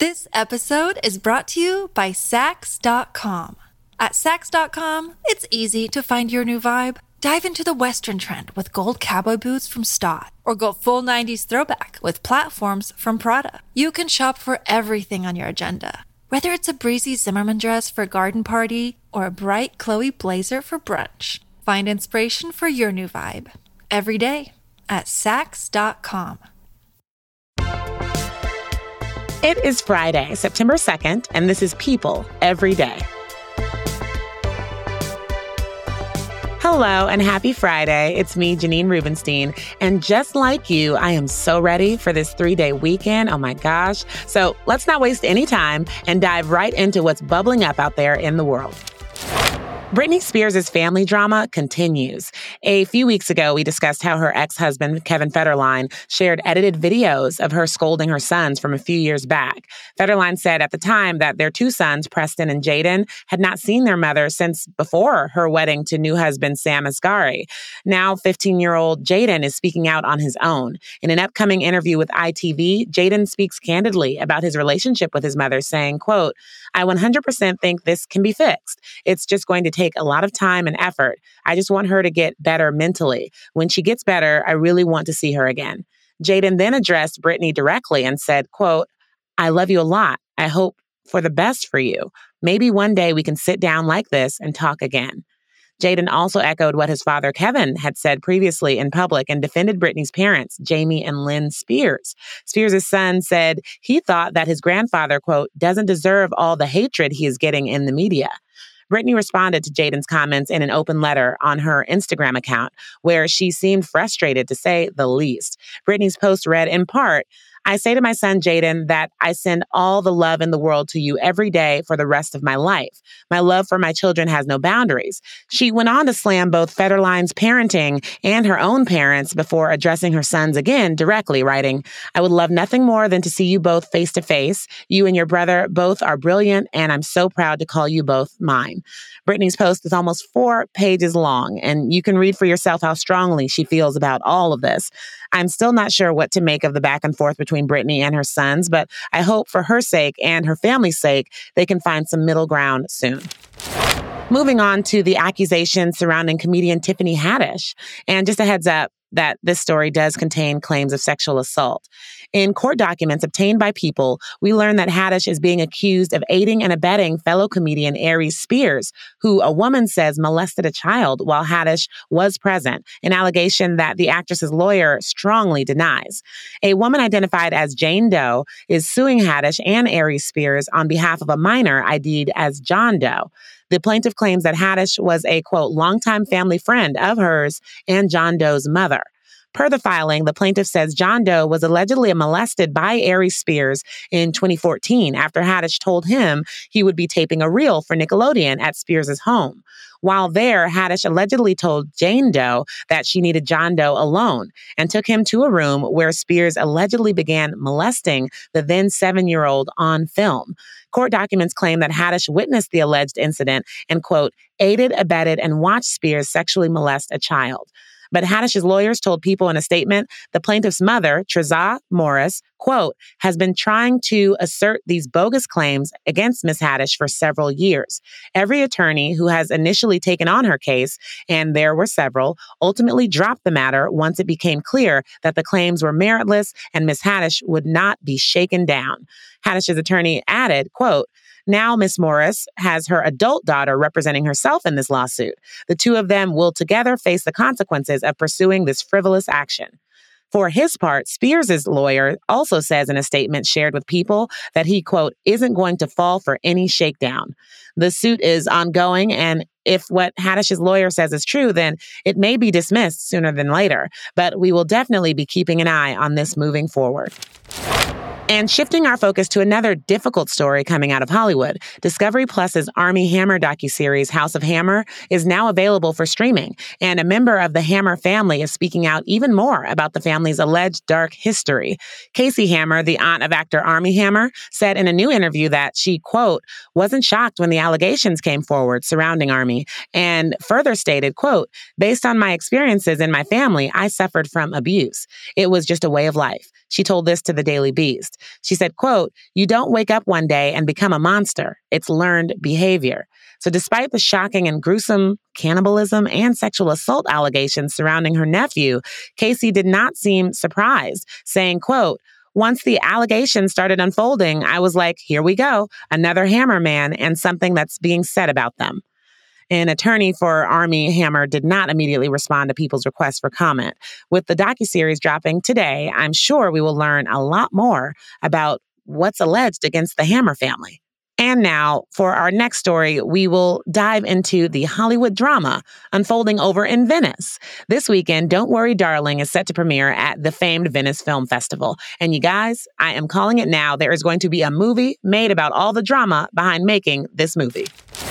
This episode is brought to you by Saks.com. At Saks.com, it's easy to find your new vibe. Dive into the Western trend with gold cowboy boots from Staud, or go full 90s throwback with platforms from Prada. You can shop for everything on your agenda, whether it's a breezy Zimmermann dress for a garden party or a bright Chloe blazer for brunch. Find inspiration for your new vibe every day at Saks.com. It is Friday, September 2nd, and this is People Every Day. Hello and happy Friday. It's me, Janine Rubenstein. And just like you, I am so ready for this 3-day weekend. Oh my gosh. So let's not waste any time and dive right into what's bubbling up out there in the world. Britney Spears' family drama continues. A few weeks ago, we discussed how her ex-husband, Kevin Federline, shared edited videos of her scolding her sons from a few years back. Federline said at the time that their two sons, Preston and Jaden, had not seen their mother since before her wedding to new husband Sam Asghari. Now, 15-year-old Jaden is speaking out on his own. In an upcoming interview with ITV, Jaden speaks candidly about his relationship with his mother, saying, quote, "I 100% think this can be fixed. It's just going to take a lot of time and effort. I just want her to get better mentally. When she gets better, I really want to see her again." Jaden then addressed Britney directly and said, quote, "I love you a lot. I hope for the best for you. Maybe one day we can sit down like this and talk again." Jaden also echoed what his father, Kevin, had said previously in public and defended Britney's parents, Jamie and Lynn Spears. Spears' son said he thought that his grandfather, quote, "doesn't deserve all the hatred he is getting in the media." Britney responded to Jaden's comments in an open letter on her Instagram account, where she seemed frustrated, to say the least. Britney's post read in part, "I say to my son Jaden that I send all the love in the world to you every day for the rest of my life. My love for my children has no boundaries." She went on to slam both Federline's parenting and her own parents before addressing her sons again directly, writing, "I would love nothing more than to see you both face to face. You and your brother both are brilliant, and I'm so proud to call you both mine." Britney's post is almost 4 pages long, and you can read for yourself how strongly she feels about all of this. I'm still not sure what to make of the back and forth between Britney and her sons, but I hope for her sake and her family's sake, they can find some middle ground soon. Moving on to the accusations surrounding comedian Tiffany Haddish. And just a heads up that this story does contain claims of sexual assault. In court documents obtained by People, we learn that Haddish is being accused of aiding and abetting fellow comedian Aries Spears, who a woman says molested a child while Haddish was present, an allegation that the actress's lawyer strongly denies. A woman identified as Jane Doe is suing Haddish and Aries Spears on behalf of a minor ID'd as John Doe. The plaintiff claims that Haddish was a, quote, longtime family friend of hers and John Doe's mother. Per the filing, the plaintiff says John Doe was allegedly molested by Aries Spears in 2014 after Haddish told him he would be taping a reel for Nickelodeon at Spears' home. While there, Haddish allegedly told Jane Doe that she needed John Doe alone and took him to a room where Spears allegedly began molesting the then 7-year-old on film. Court documents claim that Haddish witnessed the alleged incident and, quote, aided, abetted, and watched Spears sexually molest a child. But Haddish's lawyers told People in a statement the plaintiff's mother, Trezah Morris, quote, has been trying to assert these bogus claims against Ms. Haddish for several years. Every attorney who has initially taken on her case, and there were several, ultimately dropped the matter once it became clear that the claims were meritless and Ms. Haddish would not be shaken down. Haddish's attorney added, quote, "Now Ms. Morris has her adult daughter representing herself in this lawsuit. The two of them will together face the consequences of pursuing this frivolous action." For his part, Spears' lawyer also says in a statement shared with People that he, quote, isn't going to fall for any shakedown. The suit is ongoing, and if what Haddish's lawyer says is true, then it may be dismissed sooner than later. But we will definitely be keeping an eye on this moving forward. And shifting our focus to another difficult story coming out of Hollywood, Discovery Plus's Armie Hammer docuseries House of Hammer is now available for streaming, and a member of the Hammer family is speaking out even more about the family's alleged dark history. Casey Hammer, the aunt of actor Armie Hammer, said in a new interview that she, quote, wasn't shocked when the allegations came forward surrounding Armie, and further stated, quote, based on my experiences in my family, I suffered from abuse. It was just a way of life. She told this to the Daily Beast. She said, quote, "You don't wake up one day and become a monster. It's learned behavior." So despite the shocking and gruesome cannibalism and sexual assault allegations surrounding her nephew, Casey did not seem surprised, saying, quote, "Once the allegations started unfolding, I was like, here we go, another Hammer man and something that's being said about them." An attorney for Armie Hammer did not immediately respond to people's requests for comment. With the docuseries dropping today, I'm sure we will learn a lot more about what's alleged against the Hammer family. And now, for our next story, we will dive into the Hollywood drama unfolding over in Venice. This weekend, Don't Worry, Darling is set to premiere at the famed Venice Film Festival. And you guys, I am calling it now. There is going to be a movie made about all the drama behind making this movie.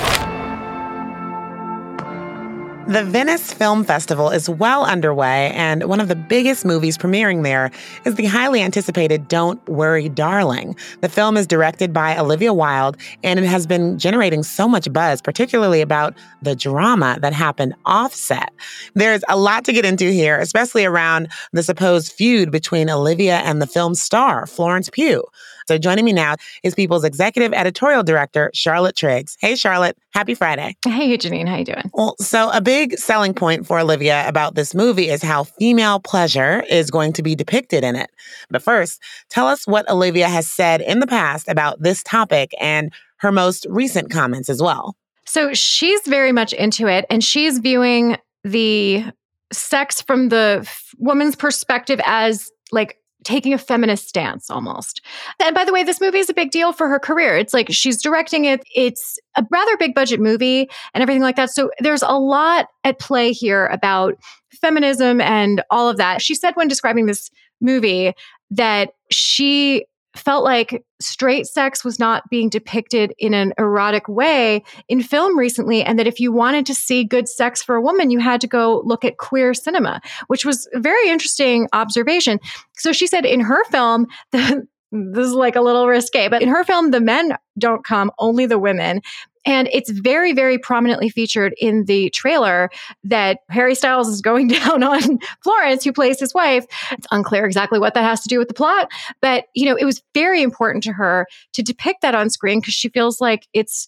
The Venice Film Festival is well underway, and one of the biggest movies premiering there is the highly anticipated Don't Worry, Darling. The film is directed by Olivia Wilde, and it has been generating so much buzz, particularly about the drama that happened off-set. There's a lot to get into here, especially around the supposed feud between Olivia and the film's star, Florence Pugh. So joining me now is People's Executive Editorial Director, Charlotte Triggs. Hey, Charlotte. Happy Friday. Hey, Janine. How you doing? Well, so a big selling point for Olivia about this movie is how female pleasure is going to be depicted in it. But first, tell us what Olivia has said in the past about this topic and her most recent comments as well. So she's very much into it, and she's viewing the sex from the woman's perspective as like taking a feminist stance almost. And by the way, this movie is a big deal for her career. It's like she's directing it. It's a rather big budget movie and everything like that. So there's a lot at play here about feminism and all of that. She said when describing this movie that she felt like straight sex was not being depicted in an erotic way in film recently, and that if you wanted to see good sex for a woman, you had to go look at queer cinema, which was a very interesting observation. So she said in her film, this is like a little risque, but in her film, the men don't come, only the women. And it's very, very prominently featured in the trailer that Harry Styles is going down on Florence, who plays his wife. It's unclear exactly what that has to do with the plot. But, you know, it was very important to her to depict that on screen because she feels like it's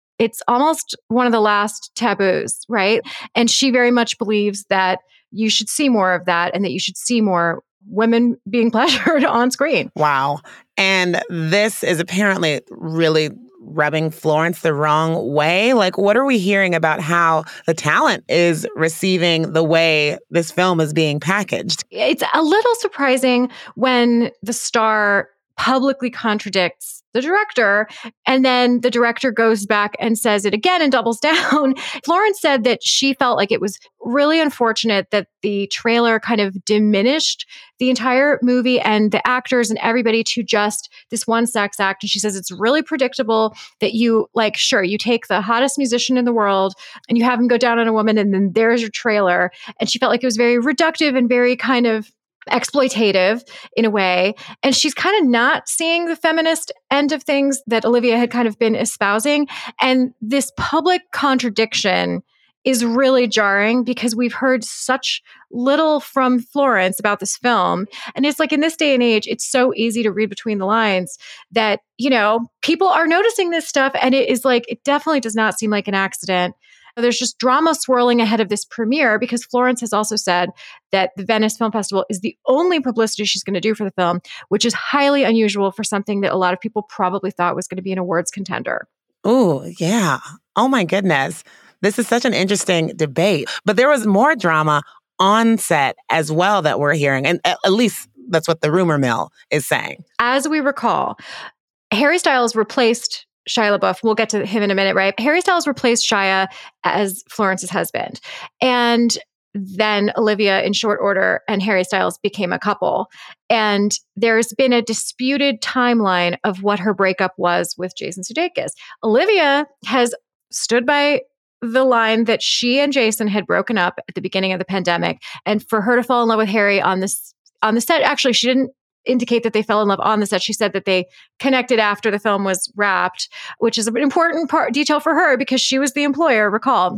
almost one of the last taboos, right? And she very much believes that you should see more of that and that you should see more women being pleasured on screen. Wow. And this is apparently really rubbing Florence the wrong way. Like, what are we hearing about how the talent is receiving the way this film is being packaged? It's a little surprising when the star publicly contradicts the director, and then the director goes back and says it again and doubles down. Florence said that she felt like it was really unfortunate that the trailer kind of diminished the entire movie and the actors and everybody to just this one sex act. And she says it's really predictable that you, like, sure, you take the hottest musician in the world and you have him go down on a woman, and then there's your trailer. And she felt like it was very reductive and very kind of exploitative in a way. And she's kind of not seeing the feminist end of things that Olivia had kind of been espousing. And this public contradiction is really jarring because we've heard such little from Florence about this film. And it's like in this day and age, it's so easy to read between the lines that, you know, people are noticing this stuff. And it is like, it definitely does not seem like an accident. There's just drama swirling ahead of this premiere because Florence has also said that the Venice Film Festival is the only publicity she's going to do for the film, which is highly unusual for something that a lot of people probably thought was going to be an awards contender. Oh, yeah. Oh, my goodness. This is such an interesting debate. But there was more drama on set as well that we're hearing. And at least that's what the rumor mill is saying. As we recall, Harry Styles replaced Shia LaBeouf. We'll get to him in a minute, right? Harry Styles replaced Shia as Florence's husband. And then Olivia, in short order, and Harry Styles became a couple. And there's been a disputed timeline of what her breakup was with Jason Sudeikis. Olivia has stood by the line that she and Jason had broken up at the beginning of the pandemic. And for her to fall in love with Harry on the set, actually, she didn't indicate that they fell in love on the set. She said that they connected after the film was wrapped, which is an important detail for her because she was the employer, recall.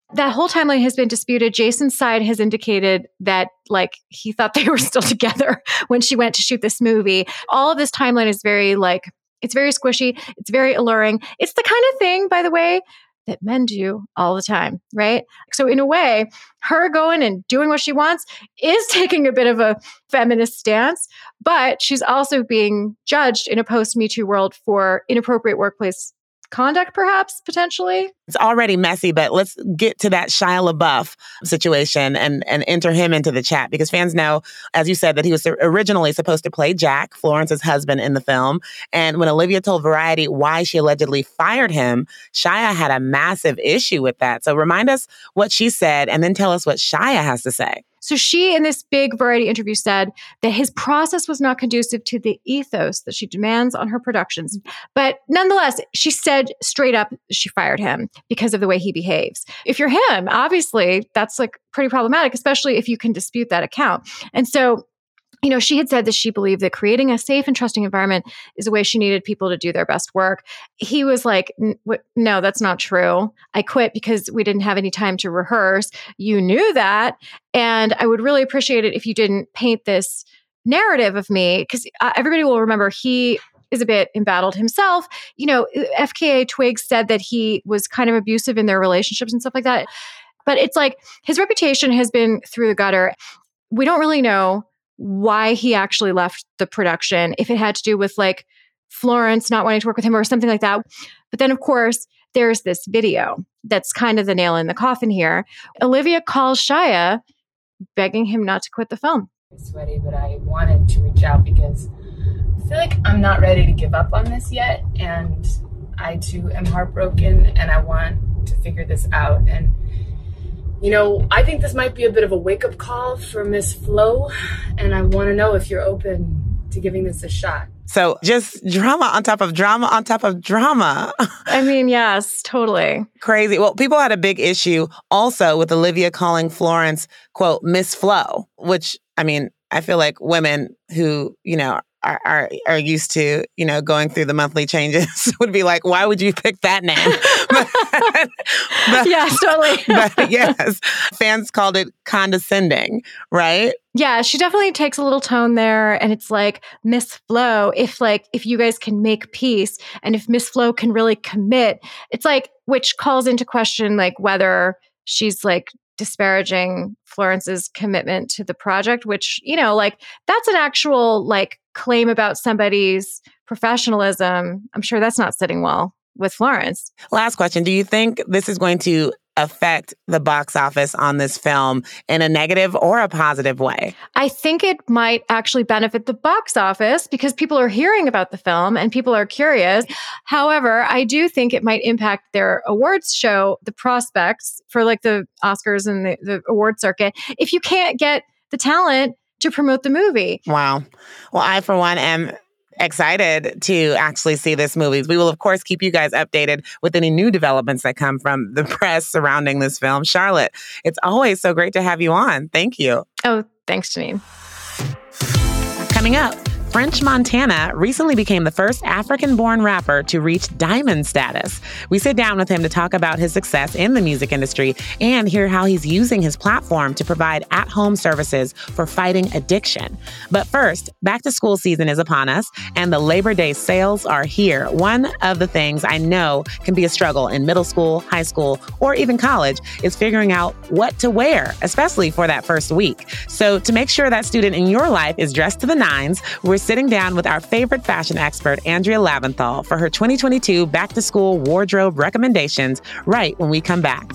That whole timeline has been disputed. Jason's side has indicated that like he thought they were still together when she went to shoot this movie. All of this timeline is very like, it's very squishy. It's very alluring. It's the kind of thing, by the way, that men do all the time, right? So in a way, her going and doing what she wants is taking a bit of a feminist stance, but she's also being judged in a post-Me Too world for inappropriate workplace conduct, perhaps, potentially. It's already messy, but let's get to that Shia LaBeouf situation and enter him into the chat, because fans know, as you said, that he was originally supposed to play Jack, Florence's husband in the film. And when Olivia told Variety why she allegedly fired him, Shia had a massive issue with that. So remind us what she said and then tell us what Shia has to say. So she, in this big Variety interview, said that his process was not conducive to the ethos that she demands on her productions. But nonetheless, she said straight up she fired him because of the way he behaves. If you're him, obviously, that's like pretty problematic, especially if you can dispute that account. And so, you know, she had said that she believed that creating a safe and trusting environment is a way she needed people to do their best work. He was like, no, that's not true. I quit because we didn't have any time to rehearse. You knew that. And I would really appreciate it if you didn't paint this narrative of me, because everybody will remember he is a bit embattled himself. You know, FKA Twigs said that he was kind of abusive in their relationships and stuff like that. But it's like his reputation has been through the gutter. We don't really know why he actually left the production, if it had to do with like Florence not wanting to work with him or something like that. But then, of course, there's this video that's kind of the nail in the coffin here. Olivia calls Shia, begging him not to quit the film. Sweaty, but I wanted to reach out because I feel like I'm not ready to give up on this yet. And I too am heartbroken and I want to figure this out. And you know, I think this might be a bit of a wake-up call for Miss Flo, and I want to know if you're open to giving this a shot. So just drama on top of drama on top of drama. I mean, yes, totally. Crazy. Well, people had a big issue also with Olivia calling Florence, quote, Miss Flo, which, I mean, I feel like women who, you know, are used to, you know, going through the monthly changes would be like, why would you pick that name? Yes, totally. But yes, fans called it condescending, right? Yeah, she definitely takes a little tone there. And it's like, Miss Flo, if you guys can make peace and if Miss Flo can really commit, it's like, which calls into question like whether she's like disparaging Florence's commitment to the project, which, you know, like that's an actual like claim about somebody's professionalism. I'm sure that's not sitting well with Florence. Last question. Do you think this is going to affect the box office on this film in a negative or a positive way? I think it might actually benefit the box office because people are hearing about the film and people are curious. However, I do think it might impact their awards show, the prospects for like the Oscars and the award circuit, if you can't get the talent to promote the movie. Wow. Well, I, for one, am excited to actually see this movie. We will, of course, keep you guys updated with any new developments that come from the press surrounding this film. Charlotte, it's always so great to have you on. Thank you. Oh, thanks, Janine. Coming up, French Montana recently became the first African-born rapper to reach diamond status. We sit down with him to talk about his success in the music industry and hear how he's using his platform to provide at-home services for fighting addiction. But first, back to school season is upon us, and the Labor Day sales are here. One of the things I know can be a struggle in middle school, high school, or even college is figuring out what to wear, especially for that first week. So to make sure that student in your life is dressed to the nines, we're sitting down with our favorite fashion expert, Andrea Laventhal, for her 2022 back-to-school wardrobe recommendations right when we come back.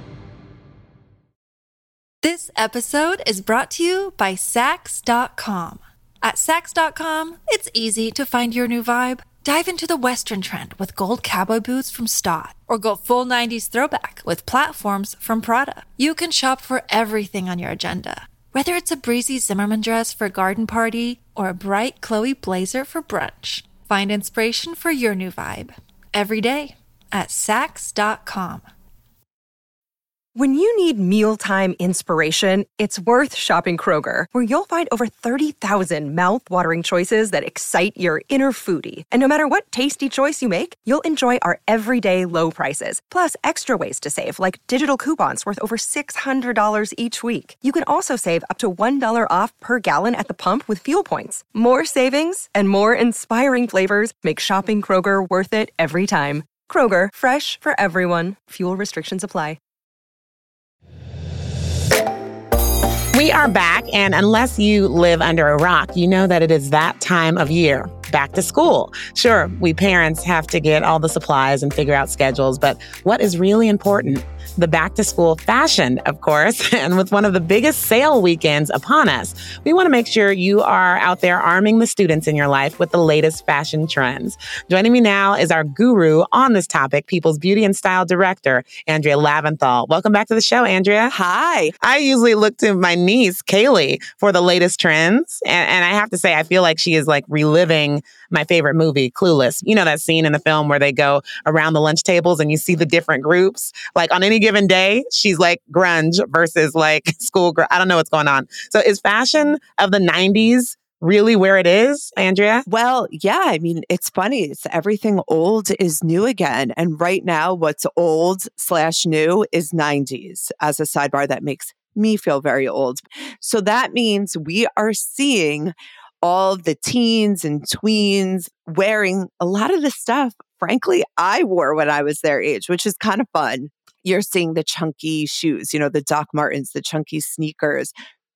This episode is brought to you by Saks.com. At Saks.com, it's easy to find your new vibe. Dive into the Western trend with gold cowboy boots from Stott, or go full 90s throwback with platforms from Prada. You can shop for everything on your agenda, whether it's a breezy Zimmermann dress for a garden party or a bright Chloe blazer for brunch. Find inspiration for your new vibe every day at Saks.com. When you need mealtime inspiration, it's worth shopping Kroger, where you'll find over 30,000 mouth-watering choices that excite your inner foodie. And no matter what tasty choice you make, you'll enjoy our everyday low prices, plus extra ways to save, like digital coupons worth over $600 each week. You can also save up to $1 off per gallon at the pump with fuel points. More savings and more inspiring flavors make shopping Kroger worth it every time. Kroger, fresh for everyone. Fuel restrictions apply. We are back, and unless you live under a rock, you know that it is that time of year. Back to school. Sure, we parents have to get all the supplies and figure out schedules, but what is really important? The back to school fashion, of course. And with one of the biggest sale weekends upon us, we want to make sure you are out there arming the students in your life with the latest fashion trends. Joining me now is our guru on this topic, People's Beauty and Style Director, Andrea Laventhal. Welcome back to the show, Andrea. Hi. I usually look to my niece, Kaylee, for the latest trends. And I have to say, I feel like she is like reliving my favorite movie, Clueless. You know that scene in the film where they go around the lunch tables and you see the different groups? Like on any given day, she's like grunge versus like schoolgirl. I don't know what's going on. So is fashion of the 90s really where it is, Andrea? Well, yeah. I mean, it's funny. It's everything old is new again. And right now, what's old/new is 90s. As a sidebar, that makes me feel very old. So that means we are seeing all the teens and tweens wearing a lot of the stuff, frankly, I wore when I was their age, which is kind of fun. You're seeing the chunky shoes, the Doc Martens, the chunky sneakers,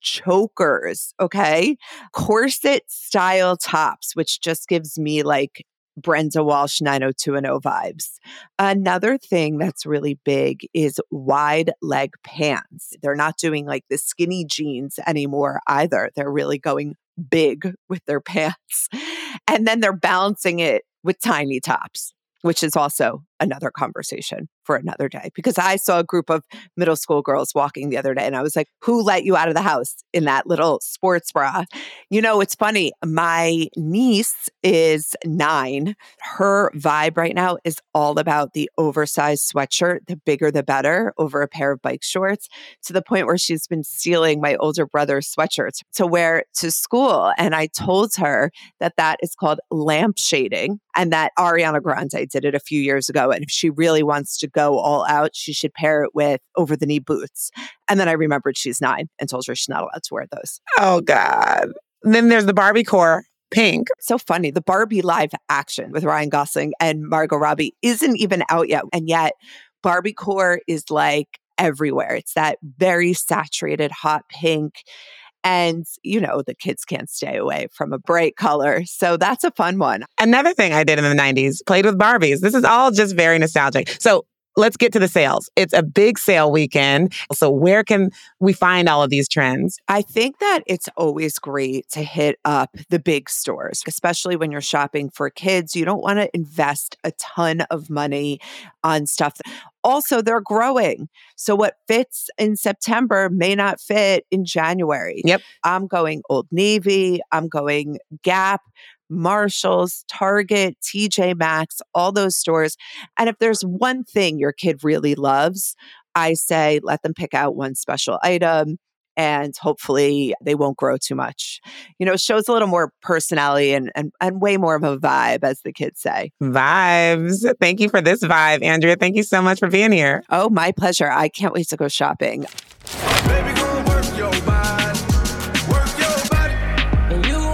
chokers, okay? Corset style tops, which just gives me like Brenda Walsh 90210 vibes. Another thing that's really big is wide leg pants. They're not doing like the skinny jeans anymore either. They're really going big with their pants. And then they're balancing it with tiny tops, which is also another conversation for another day. Because I saw a group of middle school girls walking the other day and I was like, who let you out of the house in that little sports bra? It's funny. My niece is 9. Her vibe right now is all about the oversized sweatshirt, the bigger the better, over a pair of bike shorts, to the point where she's been stealing my older brother's sweatshirts to wear to school. And I told her that is called lamp shading and that Ariana Grande did it a few years ago. And if she really wants to go all out, she should pair it with over-the-knee boots. And then I remembered she's 9 and told her she's not allowed to wear those. Oh, God. Then there's the Barbie core pink. So funny. The Barbie live action with Ryan Gosling and Margot Robbie isn't even out yet. And yet Barbie core is like everywhere. It's that very saturated hot pink. And, the kids can't stay away from a bright color. So that's a fun one. Another thing I did in the 90s, played with Barbies. This is all just very nostalgic. So let's get to the sales. It's a big sale weekend. So where can we find all of these trends? I think that it's always great to hit up the big stores, especially when you're shopping for kids. You don't want to invest a ton of money on stuff. Also, they're growing. So what fits in September may not fit in January. Yep. I'm going Old Navy. I'm going Gap, Marshalls, Target, TJ Maxx, all those stores. And if there's one thing your kid really loves, I say let them pick out one special item and hopefully they won't grow too much. It shows a little more personality and way more of a vibe, as the kids say. Vibes. Thank you for this vibe, Andrea. Thank you so much for being here. Oh, my pleasure. I can't wait to go shopping. Baby, go work your body. Work your body. And you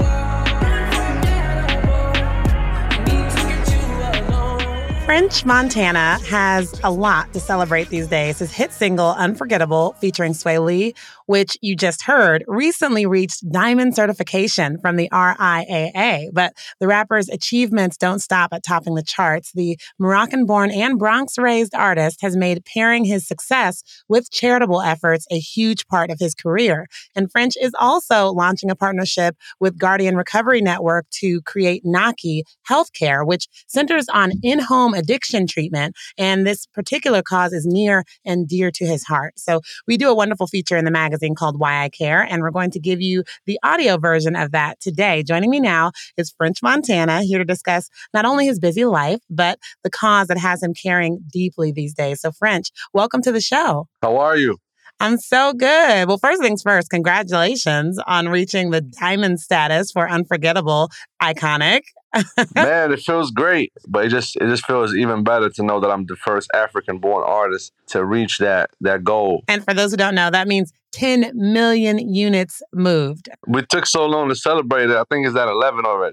French Montana has a lot to celebrate these days. His hit single, Unforgettable, featuring Swae Lee, which you just heard, recently reached diamond certification from the RIAA. But the rapper's achievements don't stop at topping the charts. The Moroccan-born and Bronx-raised artist has made pairing his success with charitable efforts a huge part of his career. And French is also launching a partnership with Guardian Recovery Network to create Naki Healthcare, which centers on in-home addiction treatment. And this particular cause is near and dear to his heart. So we do a wonderful feature in the magazine magazine called Why I Care, and we're going to give you the audio version of that today. Joining me now is French Montana, here to discuss not only his busy life, but the cause that has him caring deeply these days. So French, welcome to the show. How are you? I'm so good. Well, first things first, congratulations on reaching the diamond status for Unforgettable Iconic. Man, it feels great, but it just feels even better to know that I'm the first African-born artist to reach that goal. And for those who don't know, that means 10 million units moved. We took so long to celebrate it. I think it's at 11 already.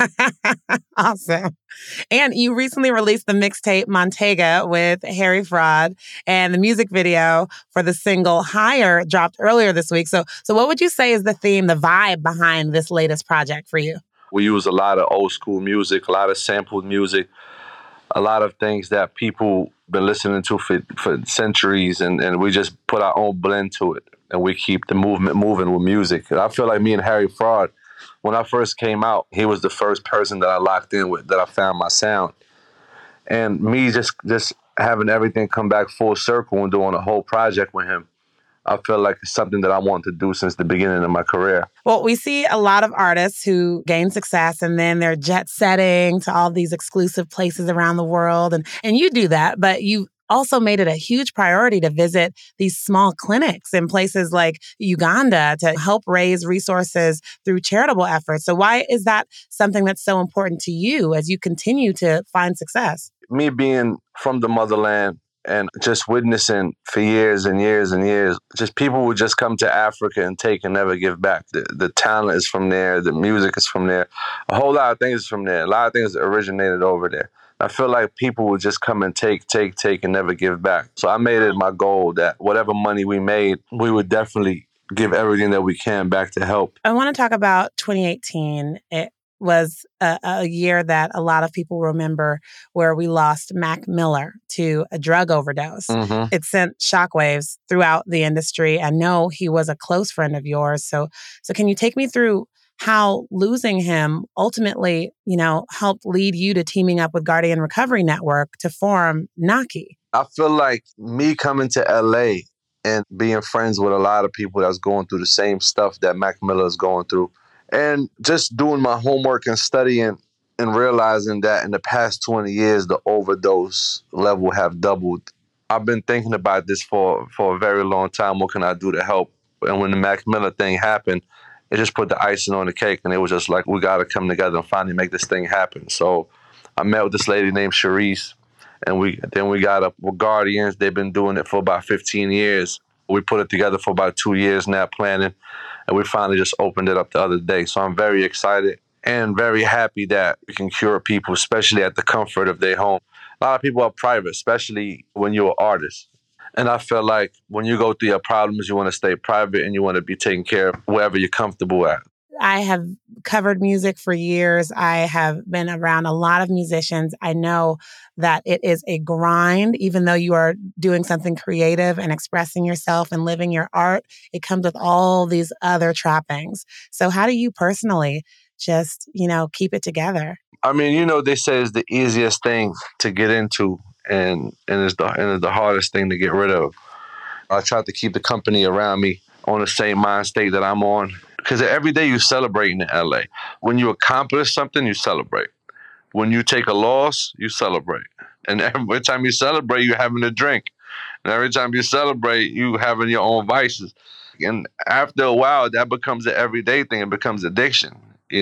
Awesome. And you recently released the mixtape Montega with Harry Fraud, and the music video for the single Higher dropped earlier this week. So what would you say is the theme, the vibe behind this latest project for you? We use a lot of old school music, a lot of sampled music, a lot of things that people been listening to for centuries, and we just put our own blend to it, and we keep the movement moving with music. I feel like me and Harry Fraud, when I first came out, he was the first person that I locked in with, that I found my sound. And me just having everything come back full circle and doing a whole project with him, I feel like it's something that I want to do since the beginning of my career. Well, we see a lot of artists who gain success and then they're jet setting to all these exclusive places around the world. And you do that, but you also made it a huge priority to visit these small clinics in places like Uganda to help raise resources through charitable efforts. So why is that something that's so important to you as you continue to find success? Me being from the motherland, and just witnessing for years and years and years, just people would just come to Africa and take and never give back. The talent is from there. The music is from there. A whole lot of things is from there. A lot of things originated over there. I feel like people would just come and take and never give back. So I made it my goal that whatever money we made, we would definitely give everything that we can back to help. I want to talk about 2018. It was a year that a lot of people remember, where we lost Mac Miller to a drug overdose. Mm-hmm. It sent shockwaves throughout the industry. I know he was a close friend of yours. So can you take me through how losing him ultimately, helped lead you to teaming up with Guardian Recovery Network to form Naki? I feel like me coming to LA and being friends with a lot of people that's going through the same stuff that Mac Miller is going through, and just doing my homework and studying and realizing that in the past 20 years, the overdose level have doubled. I've been thinking about this for a very long time. What can I do to help? And when the Mac Miller thing happened, it just put the icing on the cake. And it was just like, we got to come together and finally make this thing happen. So I met with this lady named Sharice, and we got up with Guardians. They've been doing it for about 15 years. We put it together for about 2 years now, planning. And we finally just opened it up the other day. So I'm very excited and very happy that we can cure people, especially at the comfort of their home. A lot of people are private, especially when you're an artist. And I feel like when you go through your problems, you want to stay private and you want to be taken care of wherever you're comfortable at. I have covered music for years. I have been around a lot of musicians. I know that it is a grind, even though you are doing something creative and expressing yourself and living your art. It comes with all these other trappings. So how do you personally just, keep it together? I mean, they say it's the easiest thing to get into and it's the hardest thing to get rid of. I try to keep the company around me on the same mind state that I'm on. Because every day you're celebrating in LA. When you accomplish something, you celebrate. When you take a loss, you celebrate. And every time you celebrate, you're having a drink. And every time you celebrate, you having your own vices. And after a while, that becomes an everyday thing. It becomes addiction,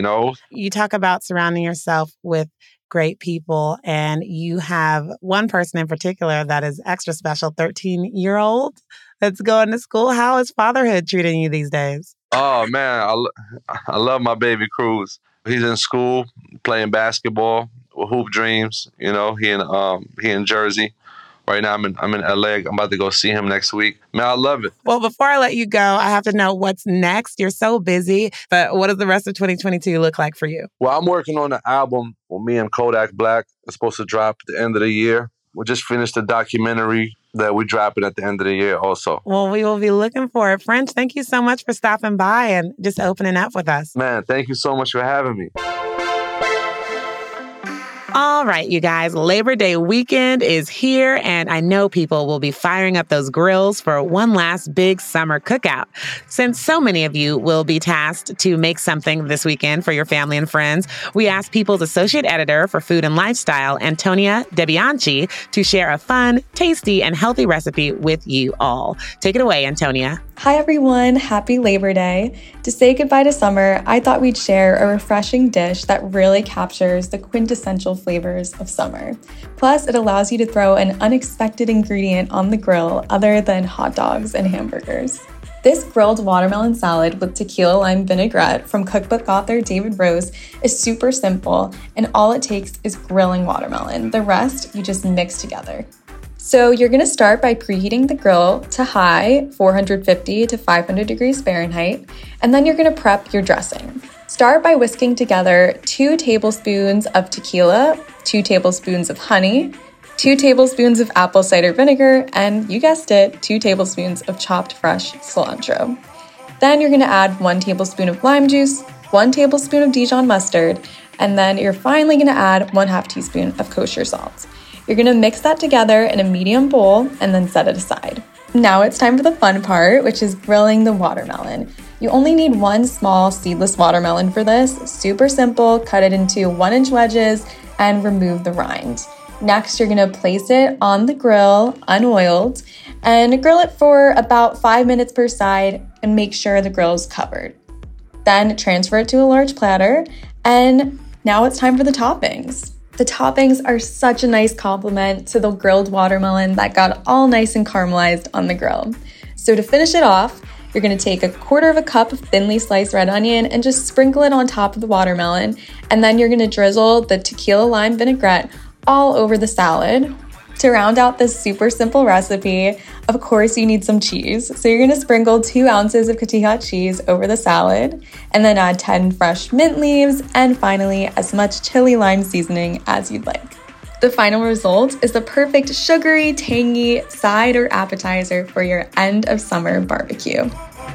You talk about surrounding yourself with great people, and you have one person in particular that is extra special, 13-year-old that's going to school. How is fatherhood treating you these days? Oh, man, I love my baby Cruz. He's in school playing basketball with Hoop Dreams. He in Jersey. Right now, I'm in LA. I'm about to go see him next week. Man, I love it. Well, before I let you go, I have to know what's next. You're so busy, but what does the rest of 2022 look like for you? Well, I'm working on an album with me and Kodak Black. It's supposed to drop at the end of the year. We just finished a documentary that we're dropping at the end of the year also. Well, we will be looking for it. French, thank you so much for stopping by and just opening up with us. Man, thank you so much for having me. All right, you guys, Labor Day weekend is here, and I know people will be firing up those grills for one last big summer cookout. Since so many of you will be tasked to make something this weekend for your family and friends, we asked People's Associate Editor for Food and Lifestyle, Antonia DeBianchi, to share a fun, tasty, and healthy recipe with you all. Take it away, Antonia. Hi everyone, happy Labor Day. To say goodbye to summer, I thought we'd share a refreshing dish that really captures the quintessential flavors of summer. Plus, it allows you to throw an unexpected ingredient on the grill other than hot dogs and hamburgers. This grilled watermelon salad with tequila lime vinaigrette from cookbook author David Rose is super simple, and all it takes is grilling watermelon. The rest, you just mix together. So you're gonna start by preheating the grill to high, 450 to 500 degrees Fahrenheit, and then you're gonna prep your dressing. Start by whisking together 2 tablespoons of tequila, 2 tablespoons of honey, 2 tablespoons of apple cider vinegar, and you guessed it, 2 tablespoons of chopped fresh cilantro. Then you're gonna add 1 tablespoon of lime juice, 1 tablespoon of Dijon mustard, and then you're finally gonna add 1/2 teaspoon of kosher salt. You're gonna mix that together in a medium bowl and then set it aside. Now it's time for the fun part, which is grilling the watermelon. You only need 1 small seedless watermelon for this. Super simple, cut it into 1-inch wedges and remove the rind. Next, you're gonna place it on the grill, unoiled, and grill it for about 5 minutes per side and make sure the grill is covered. Then transfer it to a large platter, and now it's time for the toppings. The toppings are such a nice complement to the grilled watermelon that got all nice and caramelized on the grill. So to finish it off, you're gonna take 1/4 cup of thinly sliced red onion and just sprinkle it on top of the watermelon. And then you're gonna drizzle the tequila lime vinaigrette all over the salad. To round out this super simple recipe, of course you need some cheese. So you're gonna sprinkle 2 ounces of Cotija cheese over the salad, and then add 10 fresh mint leaves, and finally as much chili lime seasoning as you'd like. The final result is the perfect sugary, tangy side or appetizer for your end of summer barbecue.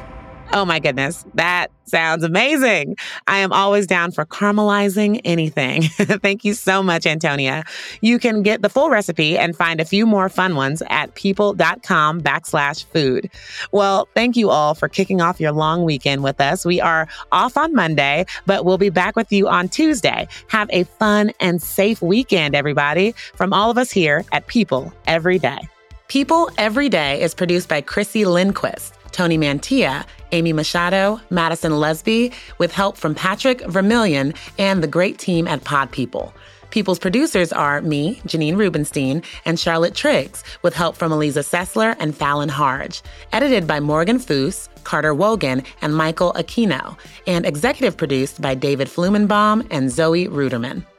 Oh my goodness, that sounds amazing. I am always down for caramelizing anything. Thank you so much, Antonia. You can get the full recipe and find a few more fun ones at people.com/food. Well, thank you all for kicking off your long weekend with us. We are off on Monday, but we'll be back with you on Tuesday. Have a fun and safe weekend, everybody, from all of us here at People Every Day. People Every Day is produced by Chrissy Lindquist, Tony Mantilla, Amy Machado, Madison Lesby, with help from Patrick Vermillion and the great team at Pod People. People's producers are me, Janine Rubenstein, and Charlotte Triggs, with help from Eliza Sessler and Fallon Harge. Edited by Morgan Foose, Carter Wogan, and Michael Aquino, and executive produced by David Flumenbaum and Zoe Ruderman.